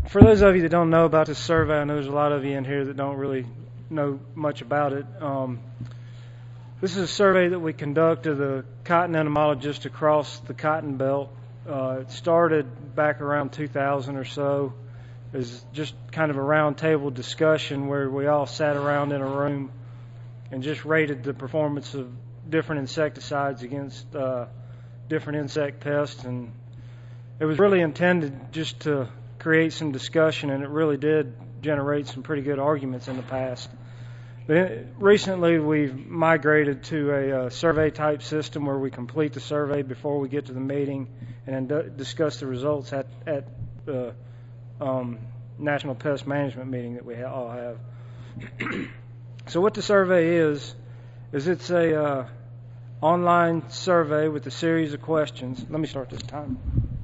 For those of you that don't know about this survey, I know there's a lot of you in here that don't really know much about it. This is a survey that we conduct of the cotton entomologists across the cotton belt. It started back around 2000 or so as just kind of a round table discussion where we all sat around in a room and just rated the performance of different insecticides against different insect pests. And it was really intended just to create some discussion, and it really did generate some pretty good arguments in the past. But recently we've migrated to a survey type system where we complete the survey before we get to the meeting and then discuss the results at the National Pest Management meeting that we all have. So what the survey is it's a online survey with a series of questions. Let me start this time.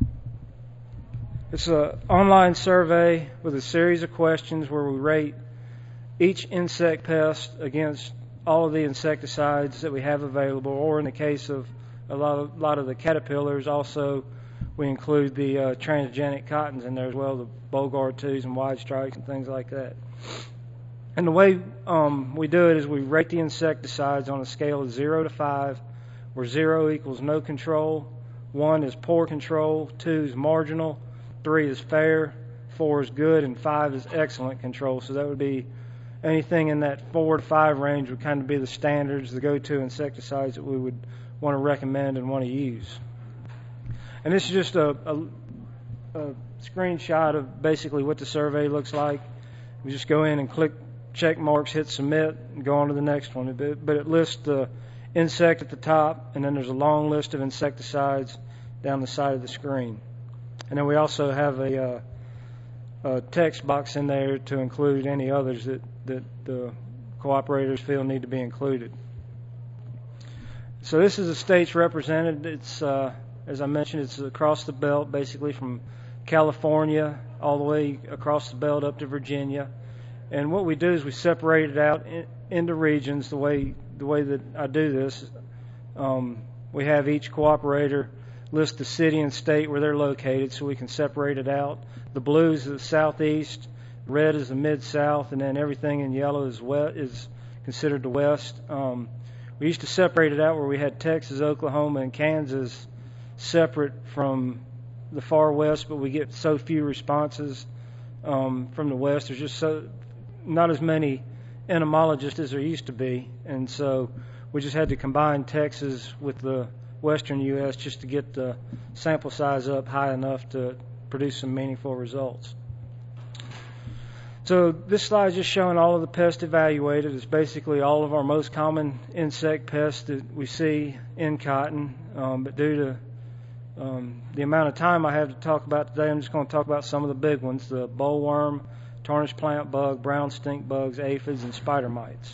It's an online survey with a series of questions where we rate each insect pest against all of the insecticides that we have available, or in the case of a lot of the caterpillars, also we include the transgenic cottons in there as well, the Bollgard 2s and wide strikes and things like that. And the way we do it is we rate the insecticides on a scale of 0 to 5, where 0 equals no control, 1 is poor control, 2 is marginal, 3 is fair, 4 is good, and 5 is excellent control. So that would be anything in that 4 to 5 range would kind of be the standards, the go-to insecticides that we would want to recommend and want to use. And this is just a screenshot of basically what the survey looks like. We just go in and click check marks, hit submit, and go on to the next one. But it lists the insect at the top, and then there's a long list of insecticides down the side of the screen. And then we also have a text box in there to include any others that the cooperators feel need to be included. So this is the states represented. It's, as I mentioned, it's across the belt, basically from California all the way across the belt up to Virginia. And what we do is we separate it out into regions. The way that I do this, we have each cooperator list the city and state where they're located so we can separate it out. The blue is the southeast, red is the mid-south, and then everything in yellow is considered the west. We used to separate it out where we had Texas, Oklahoma, and Kansas separate from the far west, but we get so few responses from the west. There's just not as many entomologists as there used to be, and so we just had to combine Texas with the western U.S. just to get the sample size up high enough to produce some meaningful results. So this slide is just showing all of the pests evaluated. It's basically all of our most common insect pests that we see in cotton, but due to the amount of time I have to talk about today, I'm just going to talk about some of the big ones: the bollworm, tarnished plant bug, brown stink bugs, aphids, and spider mites.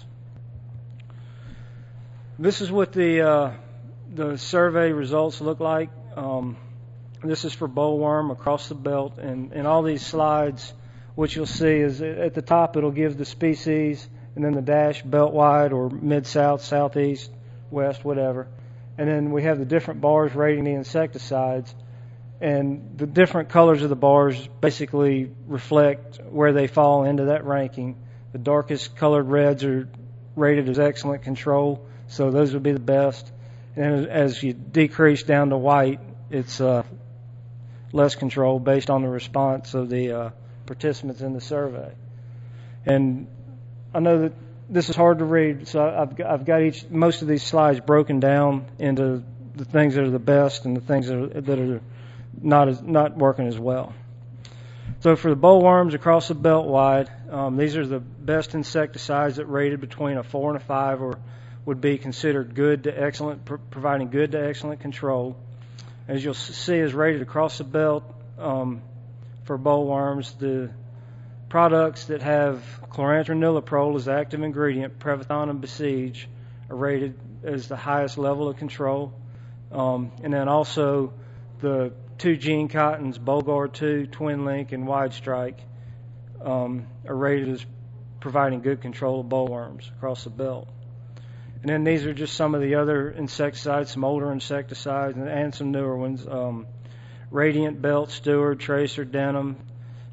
This is what the survey results look like. This is for bollworm across the belt, and in all these slides, what you'll see is at the top it'll give the species, and then the dash belt-wide or mid-south, southeast, west, whatever. And then we have the different bars rating the insecticides, and the different colors of the bars basically reflect where they fall into that ranking. The darkest colored reds are rated as excellent control, so those would be the best. And as you decrease down to white, it's less control based on the response of the participants in the survey. And I know that this is hard to read, so I've got most of these slides broken down into the things that are the best and the things that are not working as well. So for the bollworms across the belt wide, these are the best insecticides that rated between a 4 and a 5 or would be considered good to excellent, providing good to excellent control. As you'll see, is rated across the belt for bollworms. The products that have chlorantraniliprole as the active ingredient, Prevathon and Besiege, are rated as the highest level of control. And then also the 2 gene cottons, Bollgard 2, Twin Link, and Wide Strike, are rated as providing good control of bollworms across the belt. And then these are just some of the other insecticides, some older insecticides and some newer ones. Radiant, Belt, Steward, Tracer, Denim,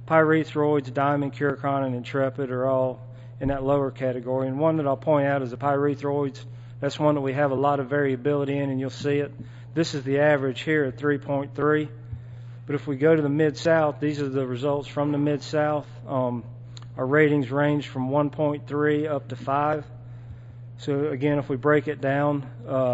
pyrethroids, Diamond, Curicon, and Intrepid are all in that lower category. And one that I'll point out is the pyrethroids. That's one that we have a lot of variability in, and you'll see it. This is the average here at 3.3. But if we go to the Mid-South, these are the results from the Mid-South. Our ratings range from 1.3 up to 5. So again, if we break it down,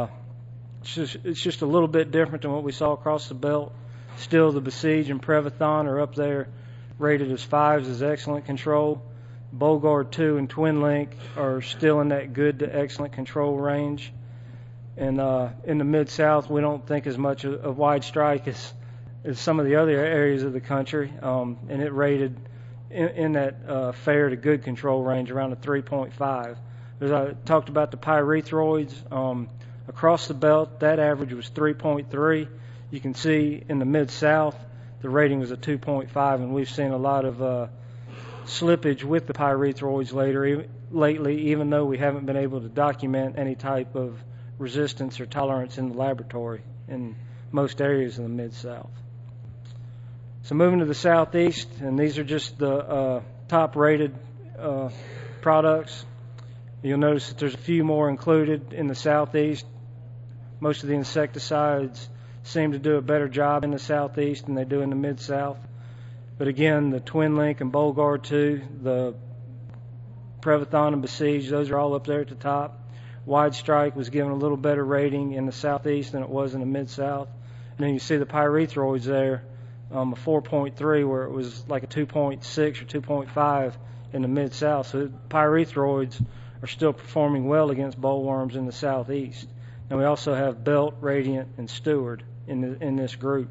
it's just a little bit different than what we saw across the belt. Still, the Besiege and Prevathon are up there, rated as 5s as excellent control. Bollgard 2 and Twin Link are still in that good to excellent control range. And in the Mid-South, we don't think as much of Wide Strike as some of the other areas of the country, and it rated in that fair to good control range around a 3.5. As I talked about the pyrethroids, across the belt, that average was 3.3. You can see in the Mid-South, the rating was a 2.5, and we've seen a lot of slippage with the pyrethroids lately, even though we haven't been able to document any type of resistance or tolerance in the laboratory in most areas of the Mid-South. So moving to the Southeast, and these are just the top-rated products. You'll notice that there's a few more included in the Southeast. Most of the insecticides seem to do a better job in the Southeast than they do in the Mid-South. But again, the Twin Link and Bollgard 2, the Prevathon and Besiege, those are all up there at the top. Wide Strike was given a little better rating in the Southeast than it was in the Mid-South. And then you see the pyrethroids there, a 4.3 where it was like a 2.6 or 2.5 in the Mid-South. So pyrethroids are still performing well against bollworms in the Southeast. And we also have Belt, Radiant, and Steward in this group.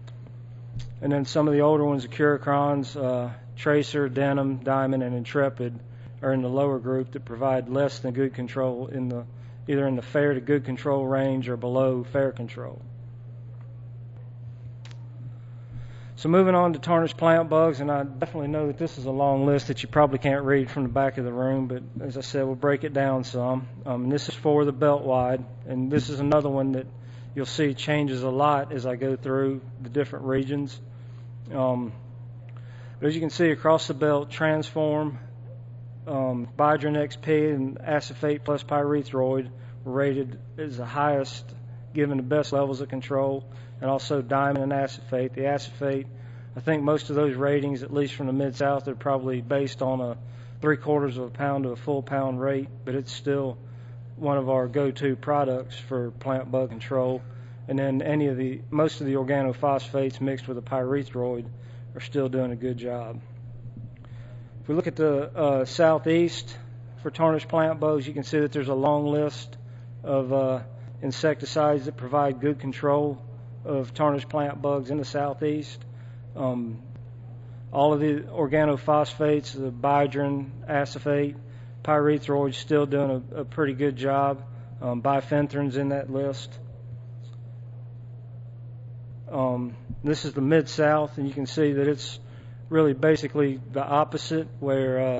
And then some of the older ones, the Curicons, Tracer, Denim, Diamond, and Intrepid are in the lower group that provide less than good control either in the fair to good control range or below fair control. So moving on to tarnished plant bugs, and I definitely know that this is a long list that you probably can't read from the back of the room, but as I said, we'll break it down some. And this is for the belt-wide, and this is another one that you'll see changes a lot as I go through the different regions. But as you can see across the belt, Transform, Bidrin XP, and Acephate plus Pyrethroid were rated as the highest, given the best levels of control, and also Diamond and Acephate. The Acephate, I think most of those ratings, at least from the Mid-South, they're probably based on a 3/4 of a pound to a full pound rate, but it's still one of our go-to products for plant bug control. And then most of the organophosphates mixed with a pyrethroid are still doing a good job. If we look at the Southeast for tarnished plant bugs, you can see that there's a long list of insecticides that provide good control of tarnished plant bugs in the Southeast. All of the organophosphates, the Bidrin, Acephate, pyrethroids still doing a pretty good job. Bifenthrin's in that list. This is the Mid-South, and you can see that it's really basically the opposite, where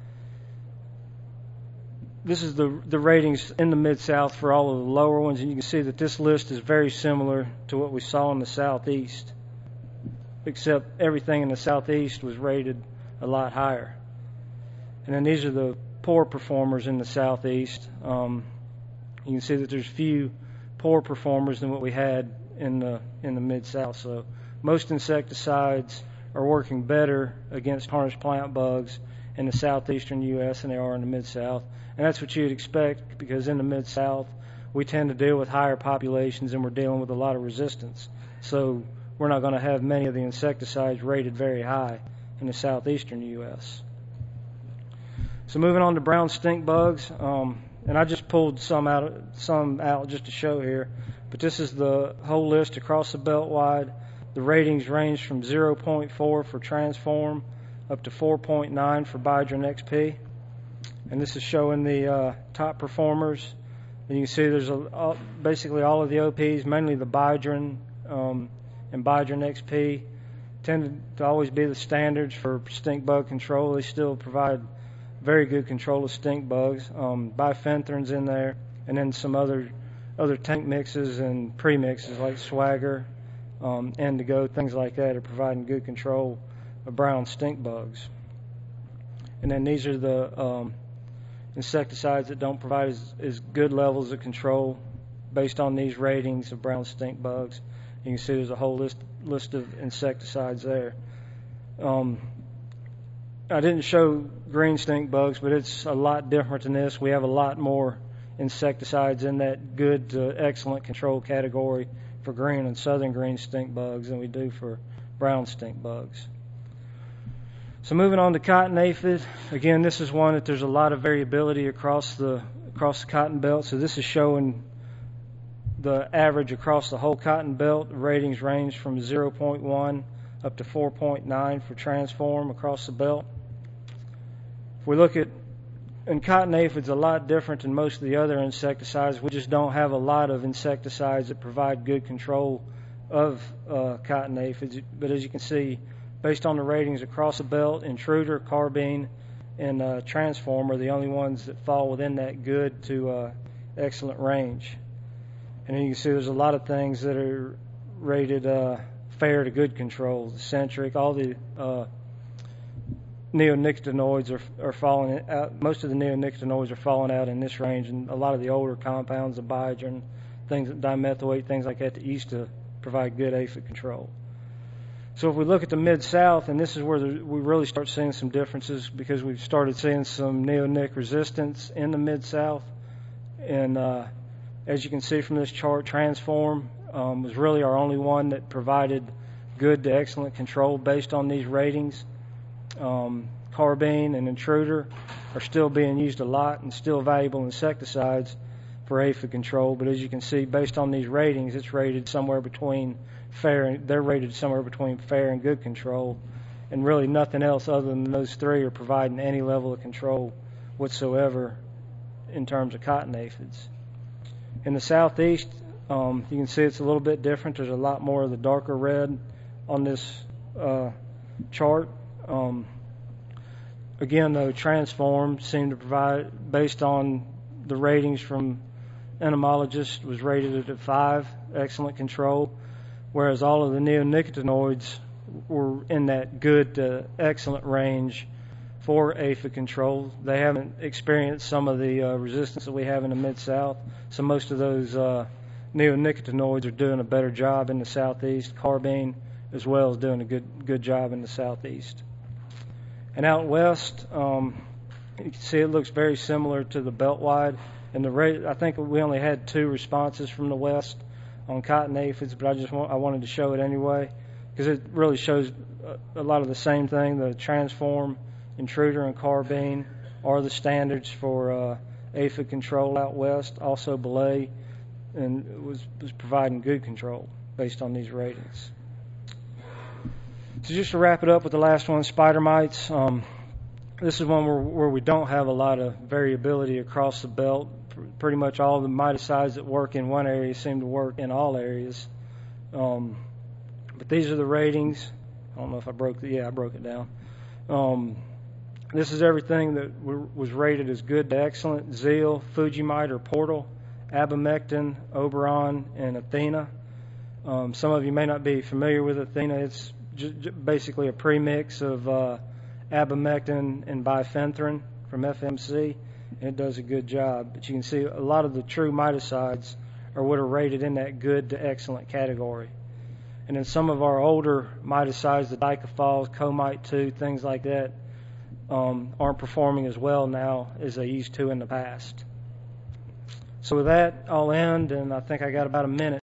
this is the ratings in the Mid-South for all of the lower ones, and you can see that this list is very similar to what we saw in the Southeast, except everything in the Southeast was rated a lot higher. And then these are the poor performers in the Southeast. You can see that there's few poor performers than what we had in the Mid-South. So most insecticides are working better against tarnished plant bugs in the southeastern U.S. than they are in the Mid-South. And that's what you'd expect, because in the Mid-South we tend to deal with higher populations and we're dealing with a lot of resistance. So we're not going to have many of the insecticides rated very high in the southeastern U.S. So moving on to brown stink bugs, and I just pulled some out just to show here, but this is the whole list across the belt wide. The ratings range from 0.4 for Transform up to 4.9 for Bidrin XP. And this is showing the top performers. And you can see there's basically all of the OPs, mainly the Bidrin and Bidrin XP, tend to always be the standards for stink bug control. They still provide very good control of stink bugs. Bifenthrin's in there, and then some other tank mixes and premixes like Swagger, Indigo, things like that are providing good control of brown stink bugs. And then these are the insecticides that don't provide as good levels of control based on these ratings of brown stink bugs. You can see there's a whole list of insecticides there. I didn't show green stink bugs, but it's a lot different than this. We have a lot more insecticides in that good to excellent control category for green and southern green stink bugs than we do for brown stink bugs. So moving on to cotton aphid, again, this is one that there's a lot of variability across the cotton belt. So this is showing the average across the whole cotton belt. Ratings range from 0.1 up to 4.9 for transform across the belt. If we look at, and cotton aphid's a lot different than most of the other insecticides. We just don't have a lot of insecticides that provide good control of cotton aphids. But as you can see, based on the ratings across the belt, Intruder, Carbine, and Transform are the only ones that fall within that good to excellent range. And then you can see there's a lot of things that are rated fair to good control. The Centric, all the neonicotinoids are falling out. Most of the neonicotinoids are falling out in this range, and a lot of the older compounds, the Biogen, things, dimethoate, things like that used to provide good aphid control. So if we look at the Mid-South, and this is where we really start seeing some differences because we've started seeing some neonic resistance in the Mid-South. And as you can see from this chart, Transform was really our only one that provided good to excellent control based on these ratings. Carbine and Intruder are still being used a lot and still valuable insecticides for aphid control. But as you can see, based on these ratings, it's rated somewhere between fair. They're rated somewhere between fair and good control, and really nothing else other than those three are providing any level of control whatsoever in terms of cotton aphids. In the Southeast, you can see it's a little bit different. There's a lot more of the darker red on this chart. Again, though, Transform seemed to provide, based on the ratings from entomologists, was rated at a 5, excellent control, whereas all of the neonicotinoids were in that good to excellent range for aphid control. They haven't experienced some of the resistance that we have in the Mid-South, so most of those neonicotinoids are doing a better job in the Southeast. Carbine as well is doing a good job in the Southeast. And out west, you can see it looks very similar to the belt-wide. And the rate, I think we only had 2 responses from the west on cotton aphids, but I wanted to show it anyway because it really shows a lot of the same thing. The Transform, Intruder, and Carbine are the standards for aphid control out west. Also, Belay and was providing good control based on these ratings. So just to wrap it up with the last one, spider mites. This is one where we don't have a lot of variability across the belt. Pretty much all the miticides that work in one area seem to work in all areas. But these are the ratings. I don't know if I broke it. Yeah, I broke it down. This is everything that was rated as good to excellent: Zeal, Fujimite or Portal, Abamectin, Oberon, and Athena. Some of you may not be familiar with Athena. It's basically a premix of abamectin and bifenthrin from FMC, and it does a good job. But you can see a lot of the true miticides are what are rated in that good to excellent category. And then some of our older miticides, the dicaphols, Comite 2, things like that, aren't performing as well now as they used to in the past. So with that, I'll end, and I think I got about a minute.